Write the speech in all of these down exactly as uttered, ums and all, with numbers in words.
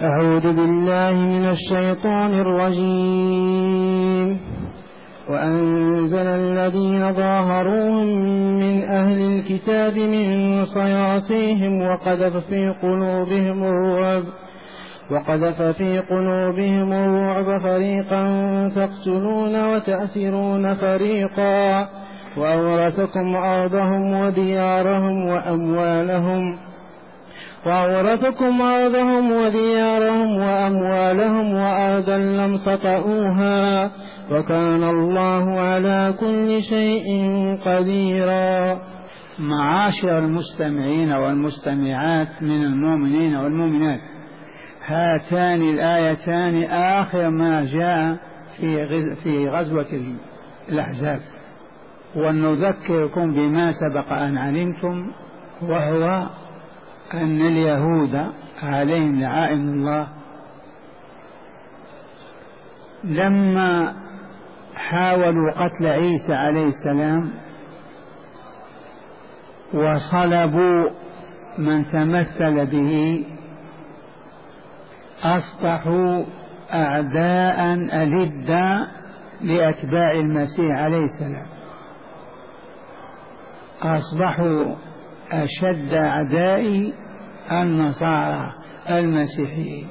أعوذ بالله من الشيطان الرجيم. وأنزل الذين ظاهروهم من أهل الكتاب من صياصيهم وقذف في قلوبهم الرعب وقذف في قلوبهم الرعب فريقا تقتلون وتأسرون فريقا وأورثكم أرضهم وديارهم وأموالهم وأورثكم أرضهم وديارهم وأموالهم وأرضا لم تطئوها وكان الله على كل شيء قديرا. معاشر المستمعين والمستمعات من المؤمنين والمؤمنات، هاتان الآيتان آخر ما جاء في غزوة الأحزاب، ونذكركم بما سبق أن علمتم، وهو أن اليهود عليهم لعائن الله لما حاولوا قتل عيسى عليه السلام وصلبوا من تمثل به أصبحوا أعداء ألدا لأتباع المسيح عليه السلام، أصبحوا أشد أعداء النصارى المسيحيين.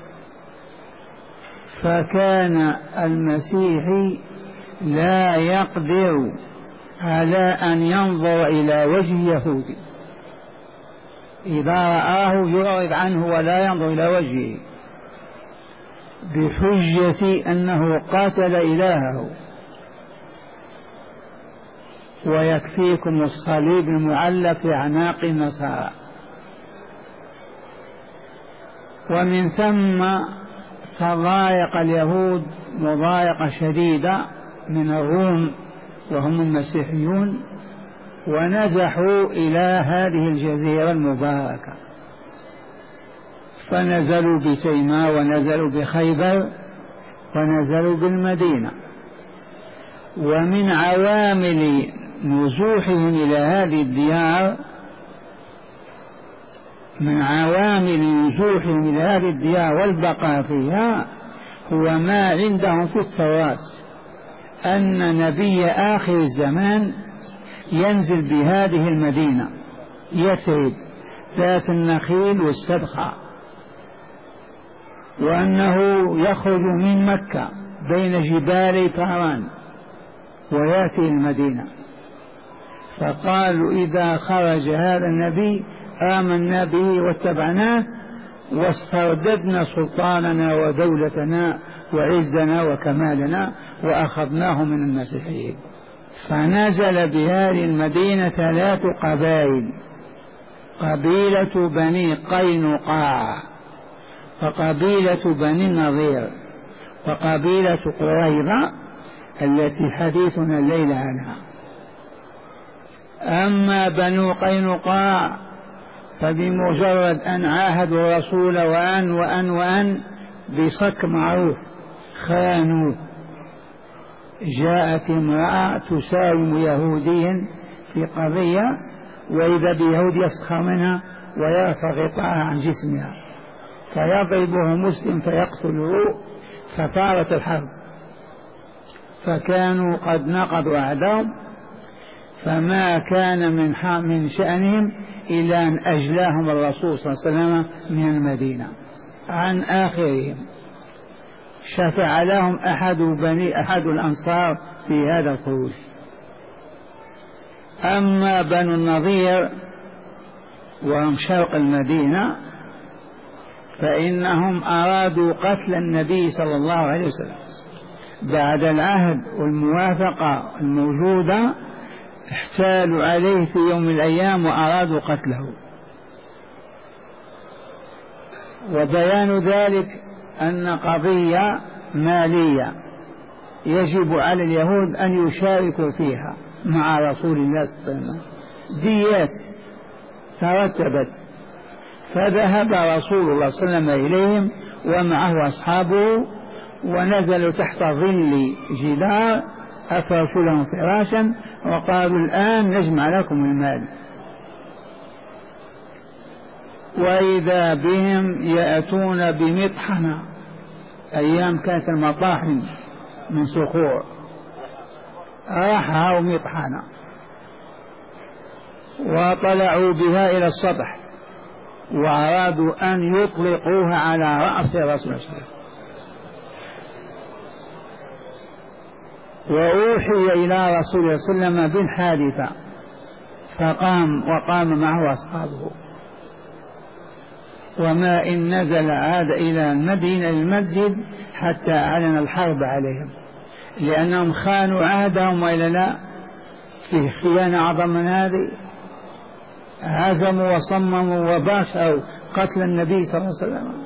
فكان المسيحي لا يقدر على أن ينظر إلى وجه يهودي، إذا رآه يعرض عنه ولا ينظر إلى وجهه بحجة أنه قاتل إلهه. ويكفيكم الصليب المعلق في أعناق النصارى. ومن ثم تضايق اليهود مضايقة شديدة من الروم وهم المسيحيون، ونزحوا إلى هذه الجزيرة المباركة، فنزلوا بتيماء ونزلوا بخيبر ونزلوا بالمدينة. ومن عوامل نزوحهم إلى هذه الديار من عوامل نزوحهم إلى هذه الديار والبقاء فيها هو ما عندهم في التوراة، أن نبي آخر الزمان ينزل بهذه المدينة يثرب ذات النخيل والسبخة، وأنه يخرج من مكة بين جبال طهران ويأتي المدينة. فقالوا إذا خرج هذا النبي آمنا به واتبعناه واسترددنا سلطاننا ودولتنا وعزنا وكمالنا وأخذناه من المسيحيين. فنزل بهذه المدينة ثلاث قبائل: قبيلة بني قينقاع، وقبيلة بني النضير، وقبيلة قريظة التي حديثنا الليلة عنها. أما بنو قينقاع فبمجرد أن عاهدوا الرسول وأن وأن وأن بصك معروف خانوا. جاءت امرأة تساوم يهوديا في قضية، وإذا بيهود يسخر منها ويرفع غطاءها عن جسمها فيضربه مسلم فيقتله، فطارت الحرب. فكانوا قد نقضوا عهدهم، فما كان من من شأنهم إلى أن أجلاهم الرسول صلى الله عليه وسلم من المدينة عن آخرهم. شفع لهم أحد بني أحد الأنصار في هذا الخروج. أما بنو النضير وهم شرق المدينة فإنهم أرادوا قتل النبي صلى الله عليه وسلم بعد العهد والموافقة الموجودة، احتالوا عليه في يوم من الأيام وأرادوا قتله. وبيان ذلك أن قضية مالية يجب على اليهود أن يشاركوا فيها مع رسول الله صلى الله عليه وسلم، ديات ترتبت. فذهب رسول الله صلى الله عليه وسلم إليهم ومعه أصحابه، ونزلوا تحت ظل جدار أفرشوا لهم فراشا وقالوا الآن نجمع لكم المال. وإذا بهم يأتون بمطحنة، أيام كانت المطاحن من صخور، راحها ومطحنة وطلعوا بها إلى السطح وأرادوا أن يطلقوها على رأس رسول الله. وأوحي إلى رسول الله صلى الله عليه وسلم بالحادثة فقام وقام معه أصحابه، وما إن نزل عاد إلى المدينة المسجد حتى أعلن الحرب عليهم، لأنهم خانوا عهدهم وإلا لا، في خيانة أعظم من هذه، عزموا وصمموا وباشروا قتل النبي صلى الله عليه وسلم.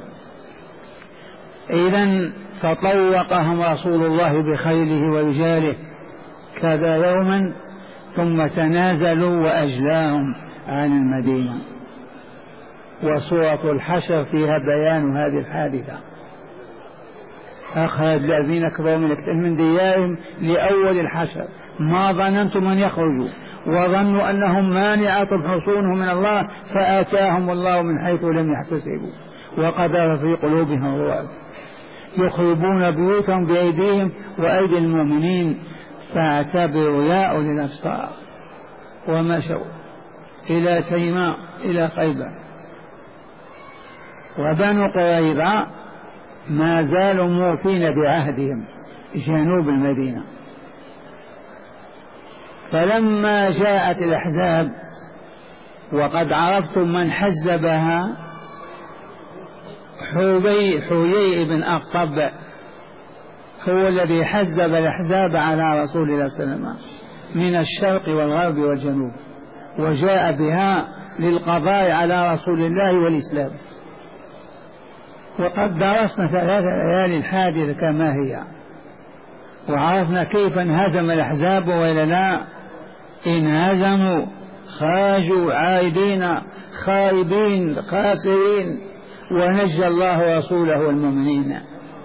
إذن فطوقهم رسول الله بخيله ورجاله كذا يوما، ثم تنازلوا وأجلاهم عن المدينة. وسورة الحشر فيها بيان هذه الحادثة. أخرج الذين كفروا من ديارهم لأول الحشر ما ظننتم أن يخرجوا وظنوا أنهم مانعتهم حصونهم من الله فآتاهم الله من حيث لم يحتسبوا وقذف في قلوبهم الرعب يخربون بيوتهم بأيديهم وأيدي المؤمنين فاعتبروا يا أولي الأبصار. ومشوا إلى تيماء إلى خيبر. وبنو قريظة ما زالوا موفين بعهدهم جنوب المدينة. فلما جاءت الأحزاب وقد عرفتم من حزبها، حوي حويي بن أخطب هو الذي حزب الأحزاب على رسول الله صلى الله عليه وسلم من الشرق والغرب والجنوب، وجاء بها للقضاء على رسول الله والإسلام. وقد درسنا ثلاث ليالي الحادثة كما هي، وعرفنا كيف انهزم الأحزاب وإلا لا. انهزموا خرجوا عائدين خائبين خاسرين، ونجى الله رسوله والمؤمنين.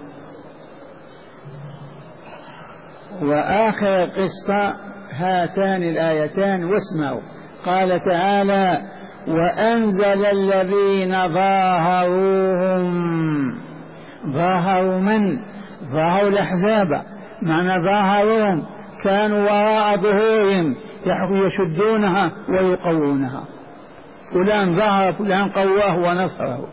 وآخر القصة هاتان الآيتان واسمعوا. قال تعالى: وأنزل الذين ظاهروهم. ظاهروا من؟ ظاهروا الأحزاب، معنى ظاهروهم كانوا وراء ظهورهم يشدونها ويقوونها، فلان ظهر فلان قواه ونصره.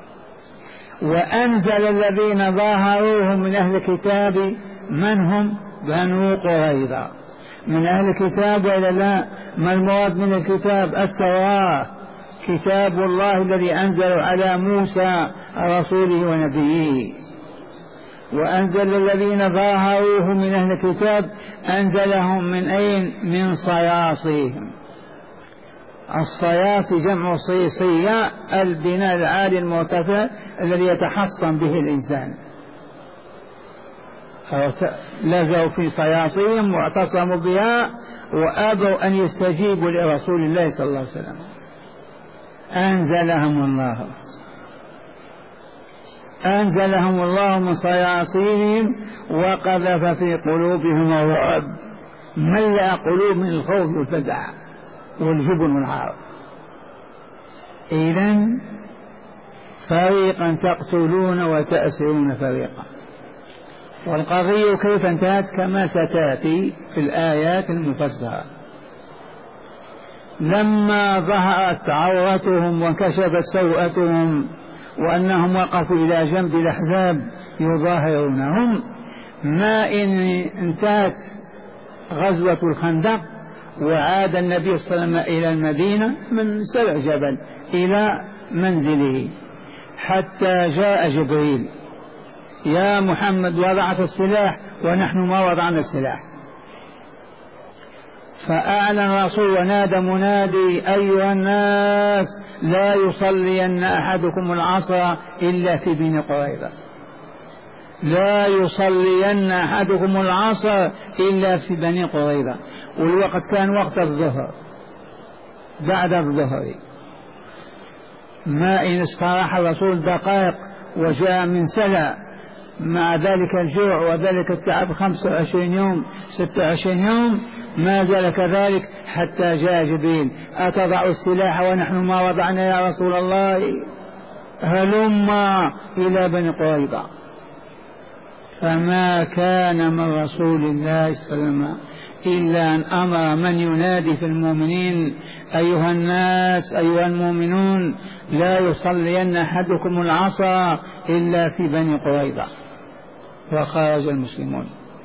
وأنزل الذين ظاهروهم من أهل الكتاب، من هم؟ بنو قريظة من أهل الكتاب وإلا لا؟ ما المراد من الكتاب؟ التوراة، كتاب الله الذي أنزل على موسى رسوله ونبيه. وأنزل الذين ظاهروه من أهل الكتاب، أنزلهم من أين؟ من صياصيهم. الصياصي جمع صيصية، البناء العالي المرتفع الذي يتحصن به الإنسان. لزوا في صياصيهم واعتصموا بها وأبوا أن يستجيبوا لرسول الله صلى الله عليه وسلم. أنزلهم الله أنزلهم الله من صياصيهم وقذف في قلوبهم الرعب، ملأ قلوب من الخوف والفزع والجبن والعار. إذن فريقا تقتلون وتأسرون فريقا. والقضية كيف انتهت كما ستأتي في الآيات المفسرة. لما ظهرت عورتهم وانكشفت سوءتهم وأنهم وقفوا إلى جنب الأحزاب يظاهرونهم، ما إن انتهت غزوة الخندق وعاد النبي صلى الله عليه وسلم إلى المدينة من سبع جبل إلى منزله، حتى جاء جبريل: يا محمد وضعت السلاح ونحن ما وضعنا السلاح. فأعلن الرسول ونادى منادي: أيها الناس لا يصلين أحدكم العصر إلا في بني قريظة، لا يصلين أحدكم العصر إلا في بني قريظة. والوقت كان وقت الظهر، بعد الظهر، ما إن استراح الرسول دقائق وجاء من سلع مع ذلك الجوع وذلك التعب خمسة وعشرين يوم ستة وعشرين يوم ما زال كذلك حتى جاء جبريل: أتضع السلاح ونحن ما وضعنا يا رسول الله؟ هلما إلى بني قريظة. فما كان من رسول الله صلى الله عليه وسلم إلا أن أمر من ينادي في المؤمنين: أيها الناس أيها المؤمنون لا يصلين أحدكم العصر إلا في بني قريظة. وخرج المسلمون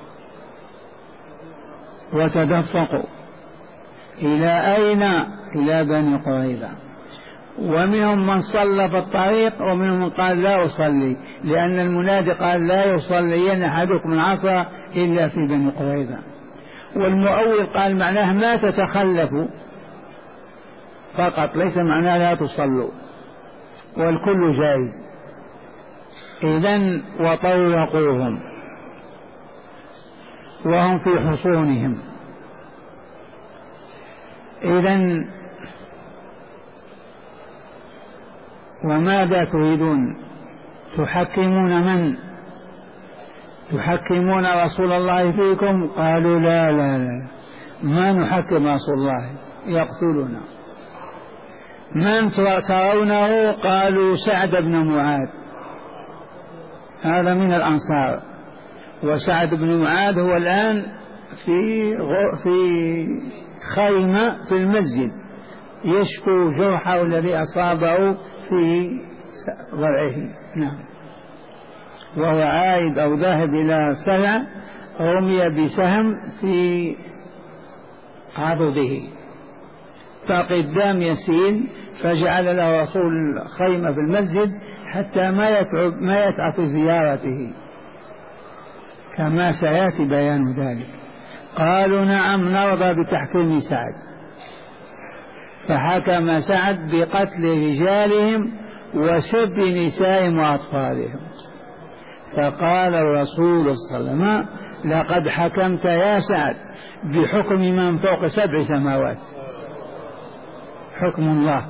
وتدفقوا إلى أين؟ إلى بني قريظة. ومنهم من صلى في الطريق ومنهم من قال لا أصلي، لأن المنادي قال: لا يصلين أحدكم العصر إلا في بني قريظة. والمؤول قال معناه ما تتخلفوا فقط، ليس معناه لا تصلوا، والكل جائز. إذن وطوقوهم وهم في حصونهم. إذن وماذا تريدون؟ تحكمون من؟ تحكمون رسول الله فيكم؟ قالوا لا لا لا ما نحكم رسول الله، يقتلنا. من ترونه؟ قالوا سعد بن معاذ، هذا من الأنصار. وسعد بن معاذ هو الآن في في خيمة في المسجد يشكو جرحه الذي أصابه في ضلعه. نعم. وهو عائد أو ذاهب إلى سلع رمي بسهم في عضده، باقي الدم يسيل، فجعل له رسول خيمة في المسجد حتى ما يتعب ما يتعب في زيارته، كما سيأتي بيان ذلك. قالوا نعم نرضى بتحكيم سعد. فحكم سعد بقتل رجالهم وسب نسائهم وأطفالهم. فقال الرسول صلى الله عليه وسلم: لقد حكمت يا سعد بحكم من فوق سبع سماوات، حكم الله.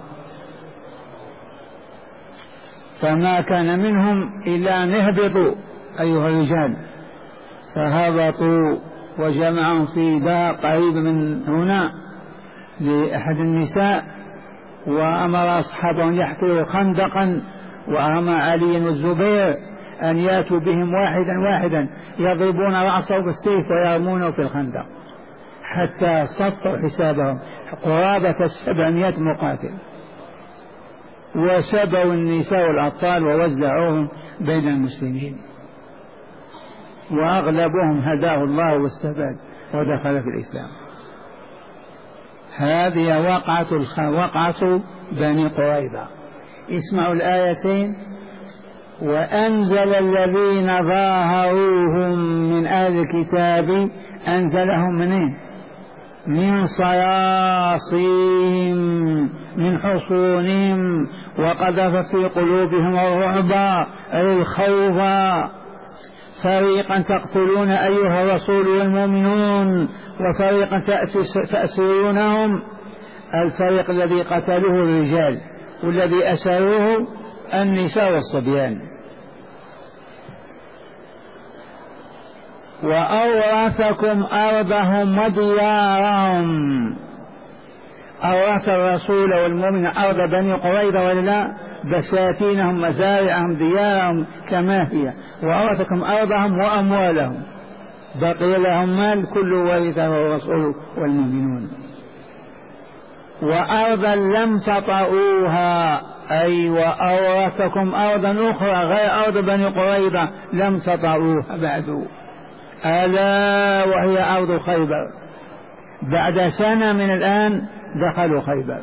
فما كان منهم إلا أن اهبطوا أيها الرجال. فهبطوا وجمعهم في دار قريب من هنا لأحد النساء، وأمر أصحابه أن يحفروا خندقا، وأمر علي والزبير أن يأتوا بهم واحدا واحدا يضربون رأسه بالسيف ويرمونه في الخندق حتى صفوا حسابهم قرابة السبعمائة مقاتل، وسبوا النساء والأطفال ووزعوهم بين المسلمين، وأغلبهم هداه الله واستفاد ودخل في الإسلام. هذه وقعة الخ... وقعة بني قريظة. اسمعوا الآيتين: وأنزل الذين ظاهروهم من أهل الكتاب، أنزلهم منين؟ من صياصيهم من حصونهم، وقذف في قلوبهم الرعب الخوف. فريقا تقتلون أيها الرسول والمؤمنون، وفريقا تأسرونهم. الفريق الذي قتلوه الرجال، والذي أسروه النساء والصبيان. وأورثكم أرضهم وديارهم. أورث الرسول والمؤمن أرض بني قريظة ولا بساتينهم مزارعهم ديارهم كما هي، وأورثكم أرضهم وأموالهم، بقي لهم مال كل ورثه الرسول والمؤمنون. وأرضا لم تطئوها، أي وأورثكم أرضا أخرى غير أرض بني قريظة لم تطئوها بعد، ألا وهي أرض خيبر. بعد سنة من الآن دخلوا خيبر.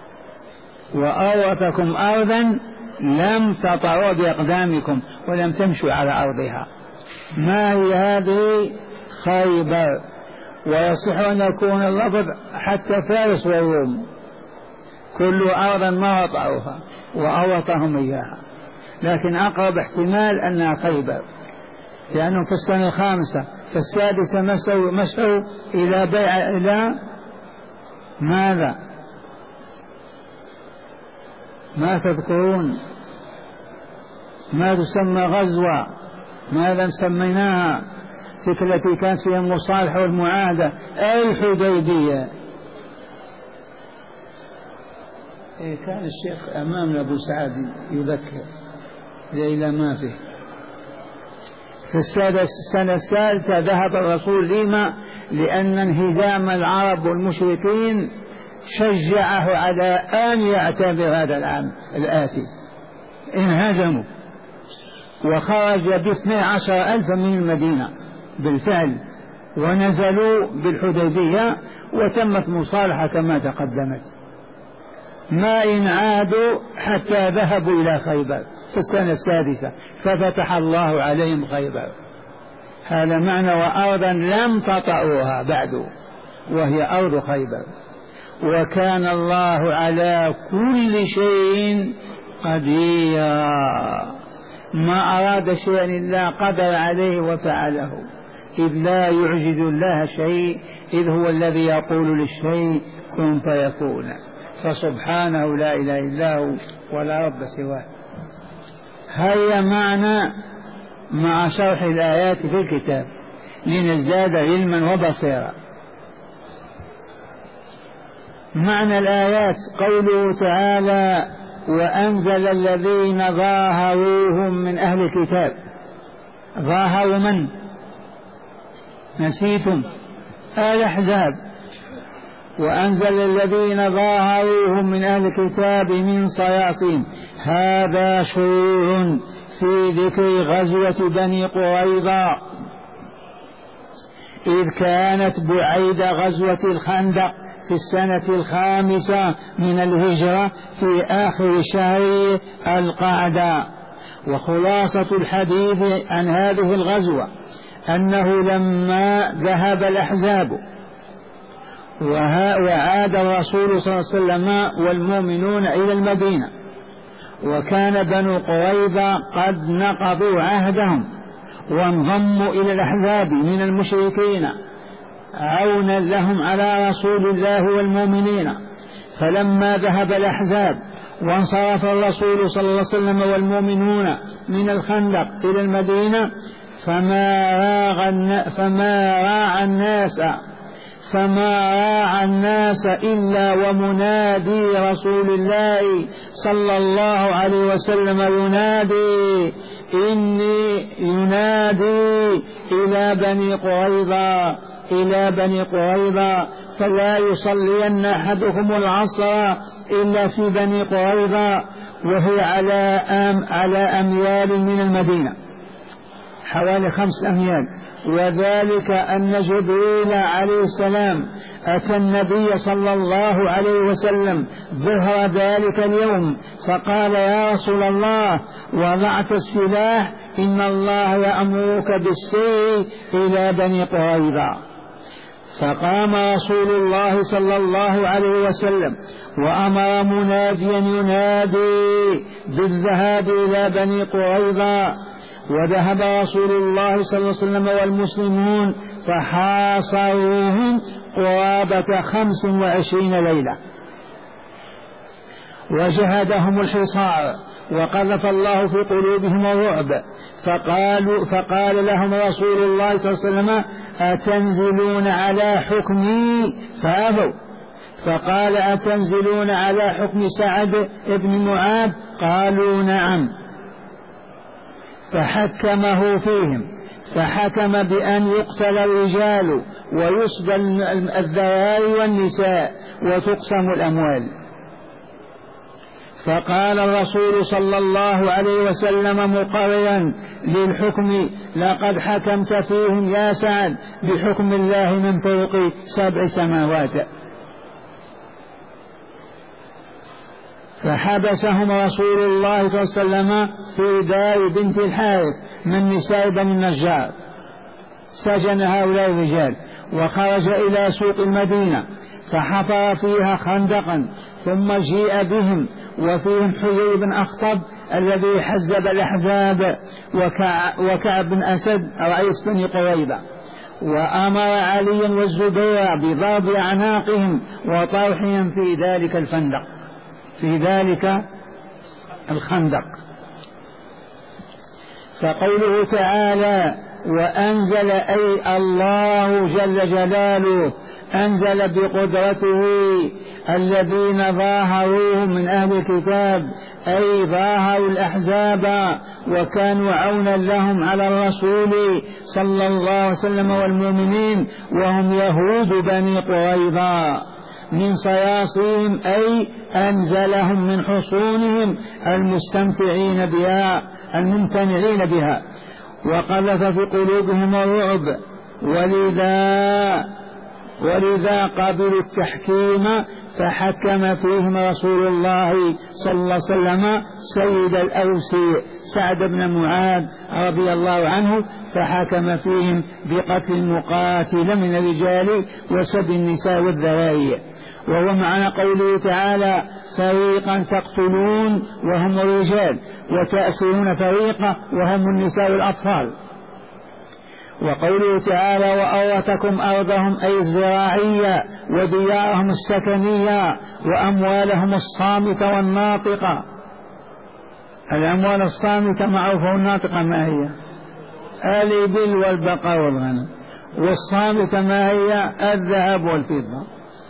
وأورثكم أرضا لم تطئوها بأقدامكم ولم تمشوا على أرضها. ما هي هذه؟ خيبر. ويصح أن يكون اللفظ حتى فارس والروم، كل أرضا ما وطئوها وأورثهم إياها، لكن أقرب احتمال أنها خيبر، لأنهم في السنة الخامسة في السادسة مشوا, مشوا إلى بيع إلى ماذا؟ ما تذكرون؟ ما تسمى غزوة ماذا سميناها تلك التي كانت فيها المصالحة والمعاهدة؟ الحديبية. إيه كان الشيخ أمامنا أبو سعد يذكر إلى ما فيه. في السنة الثالثة ذهب الرسول لما لأن انهزام العرب والمشركين شجعه على أن يعتبر هذا العام الآتي. انهزموا وخرج باثني عشر ألفا من المدينة بالفعل، ونزلوا بالحديبية وتمت مصالحة كما تقدمت. ما إن عادوا حتى ذهبوا إلى خيبر في السنة السادسة ففتح الله عليهم خيبر. هذا معنى وأرضا لم تطئوها بعد، وهي أرض خيبر. وكان الله على كل شيء قديرا، ما أراد شيئا إلا قدر عليه وفعله، إذ لا يعجز الله شيء، إذ هو الذي يقول للشيء كن فيكون، فسبحانه لا إله إلا هو ولا رب سواه. هيا معنا مع شرح الآيات في الكتاب لنزداد علما وبصيرا. معنى الآيات قوله تعالى وأنزل الذين ظاهروهم من أهل الكتاب. ظاهروا من؟ نسيتم؟ الأحزاب. وأنزل الذين ظاهروهم من أهل الكتاب من صياصين. هذا شروع في ذكر غزوة بني قريظة إذ كانت بعيد غزوة الخندق في السنة الخامسة من الهجرة في آخر شهر القعدة. وخلاصة الحديث عن هذه الغزوة أنه لما ذهب الأحزاب وعاد الرسول صلى الله عليه وسلم والمؤمنون إلى المدينة، وكان بنو قريظة قد نقضوا عهدهم وانضموا إلى الأحزاب من المشركين عونا لهم على رسول الله والمؤمنين. فلما ذهب الأحزاب وانصرف الرسول صلى الله عليه وسلم والمؤمنون من الخندق إلى المدينة فما راعى فما راعى الناس فما راعى الناس إلا ومنادي رسول الله صلى الله عليه وسلم ينادي إني ينادي إلى بني قريظة إلى بني قريظة فلا يصلين أحدكم العصر إلا في بني قريظة، وهي على أم على أميال من المدينة، حوالي خمس أميال. وذلك أن جبريل عليه السلام أتى النبي صلى الله عليه وسلم ظهر ذلك اليوم فقال يا رسول الله وضعت السلاح إن الله يأمرك بالسير إلى بني قريظة. فقام رسول الله صلى الله عليه وسلم وأمر مناديا ينادي بالذهاب إلى بني قريظة، وذهب رسول الله صلى الله عليه وسلم والمسلمون فحاصروهم قرابة خمس وعشرين ليلة وجهدهم الحصار وقذف الله في قلوبهم الرعب. فقالوا فقال لهم رسول الله صلى الله عليه وسلم أتنزلون على حكمي؟ فأبوا. فقال أتنزلون على حكم سعد بن معاذ؟ قالوا نعم. فحكمه فيهم فحكم بأن يقتل الرجال ويصبى الذراري والنساء وتقسم الأموال. فقال الرسول صلى الله عليه وسلم مقررا للحكم لقد حكمت فيهم يا سعد بحكم الله من فوق سبع سماوات. فحبسهم رسول الله صلى الله عليه وسلم في دار بنت الحارث من نساء بني النجار، سجن هؤلاء الرجال وخرج إلى سوق المدينة فحفر فيها خندقا ثم جيء بهم وفيهم حيي بن أخطب الذي حزب الأحزاب وكعب بن أسد رئيس بني قريظة، وأمر عليا والزبير بضرب أعناقهم وطرحهم في ذلك الفندق في ذلك الخندق. فقوله تعالى وأنزل أي الله جل جلاله أنزل بقدرته الذين ظاهروه من أهل الكتاب أي ظاهروا الأحزاب وكانوا عونا لهم على الرسول صلى الله عليه وسلم والمؤمنين وهم يهود بني قريظة من صياصيهم أي أنزلهم من حصونهم المستمتعين بها الممتنعين بها وقذف في قلوبهم الرعب ولذا ولذا قبلوا التحكيم فحكم فيهم رسول الله صلى الله عليه وسلم سيد الأوس سعد بن معاذ رضي الله عنه فحكم فيهم بقتل المقاتل من الرجال وسب النساء والذراري وهو معنى قوله تعالى فريقا تقتلون وهم الرجال وتأسرون فريقا وهم النساء والأطفال. وقوله تعالى وأورثكم أرضهم أي الزراعية وديارهم السكنية وأموالهم الصامتة والناطقة. الأموال الصامتة معروفة والناطقة ما هي؟ الإبل والبقر والغنم، والصامتة ما هي؟ الذهب والفضة.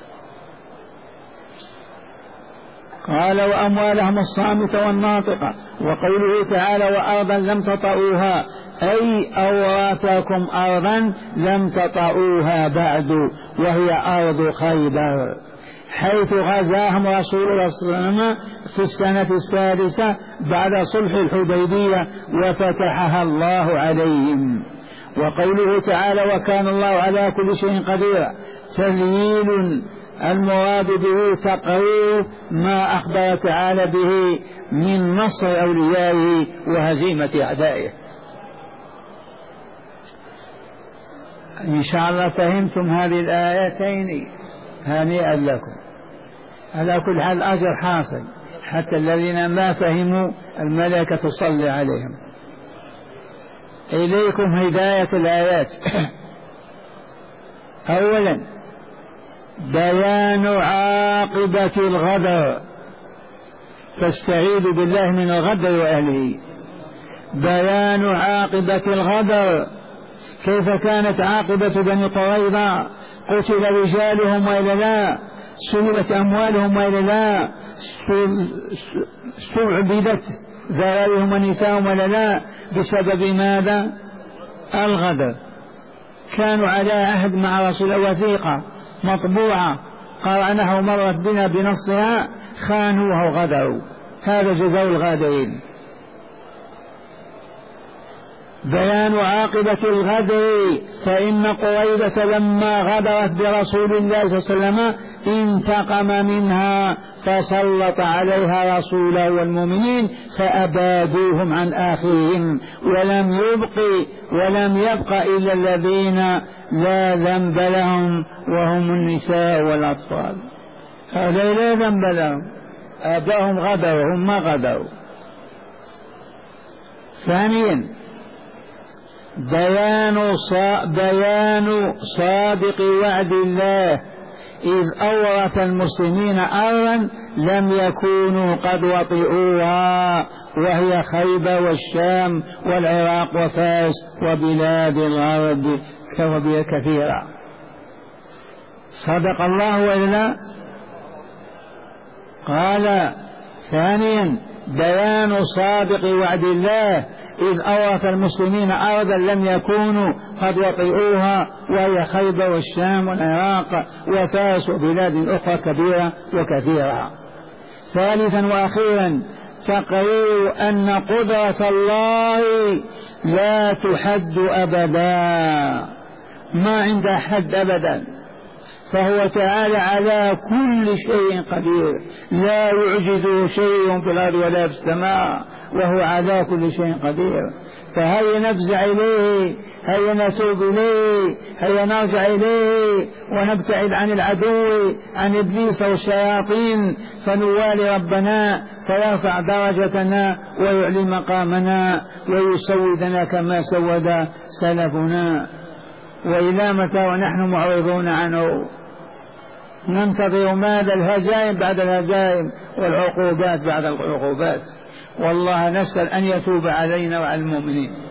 قال وأموالهم الصامتة والناطقة. وقوله تعالى وأرضا لم تطئوها أي أورثكم أرضا لم تطئوها بعد وهي أرض خيبر حيث غزاهم رسول الله صلى الله عليه وسلم في السنة السادسة بعد صلح الحديبية وفتحها الله عليهم. وقوله تعالى وكان الله على كل شيء قدير تذييل المراد به تقرير ما أخبر تعالى به من نصر أوليائه وهزيمة أعدائه. إن شاء الله فهمتم هذه الآيتين هنيئا لكم. على كل حال أجر حاصل حتى الذين ما فهموا الملائكة تصلي عليهم. إليكم هداية الآيات. أولا بيان عاقبة الغدر فاستعيذ بالله من الغدر وأهله. بيان عاقبة الغدر كيف كانت عاقبة بني قريظة قتل رجالهم وإلا لا سلبت أموالهم وإلا لا استعبدت ذراريهم ونساءهم وإلا لا بسبب ماذا؟ الغدر. كانوا على عهد مع رسول الله وثيقة مطبوعة قرأناها ومرت بنا بنصها خانوها وغدروا. هذا جزاء الغادرين. بيان عاقبة الغدر فإن قريظة لما غدرت برسول الله صلى الله عليه وسلم انتقم منها فسلط عليها رسوله والمؤمنين فأبادوهم عن آخرهم ولم يبق ولم يبق إلا الذين لا ذنب لهم وهم النساء والأطفال. هذا لا ذنب لهم آباهم غدروا هم ما غدروا. ثانيا بيان بيان صادق وعد الله إذ أورث المسلمين أرضا لم يكونوا قد وطئوها وهي خيبر والشام والعراق وفارس وبلاد الغرب كثيرة. صدق الله وإلا. قال ثانيا بيان صادق وعد الله إذ أورث المسلمين أرضا لم يكونوا قد وطئوها وهي خيبر والشام والعراق وفارس وبلاد أخرى كبيرة وكثيرة. ثالثا وأخيرا تقرير أن قدرة الله لا تحد أبدا ما عند حد أبدا فهو تعالى على كل شيء قدير لا يعجزه شيء في الأرض ولا في السماء وهو على كل شيء قدير. فهيا نفزع إليه هيا نتوب إليه هيا نرجع إليه ونبتعد عن العدو عن إبليس والشياطين فنوالي ربنا فيرفع درجتنا ويعلي مقامنا ويسودنا كما سود سلفنا. وإلى متى ونحن معرضون عنه ننتظر ماذا؟ الهزائم بعد الهزائم والعقوبات بعد العقوبات. والله نسأل أن يتوب علينا وعلى المؤمنين.